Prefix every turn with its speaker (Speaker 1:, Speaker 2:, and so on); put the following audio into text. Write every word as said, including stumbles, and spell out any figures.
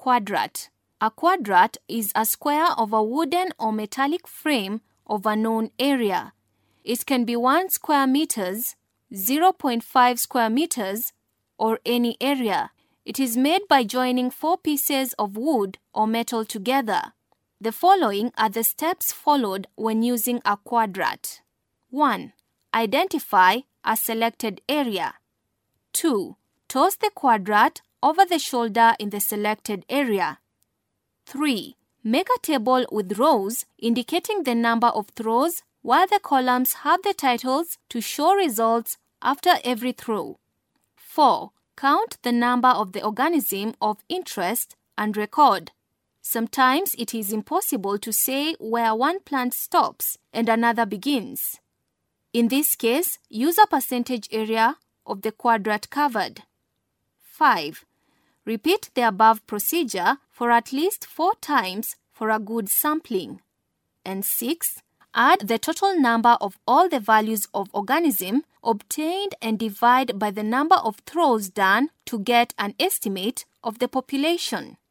Speaker 1: quadrat. A quadrat is a square of a wooden or metallic frame of a known area. It can be one square meters, zero point five square meters, or any area. It is made by joining four pieces of wood or metal together. The following are the steps followed when using a quadrat. one. Identify a selected area. two. Toss the quadrat over the shoulder in the selected area. three. Make a table with rows indicating the number of throws, while the columns have the titles to show results after every throw. four. Count the number of the organism of interest and record. Sometimes it is impossible to say where one plant stops and another begins. In this case, use a percentage area of the quadrat covered. five. Repeat the above procedure for at least four times for a good sampling. And six. Add the total number of all the values of organism obtained and divide by the number of throws done to get an estimate of the population.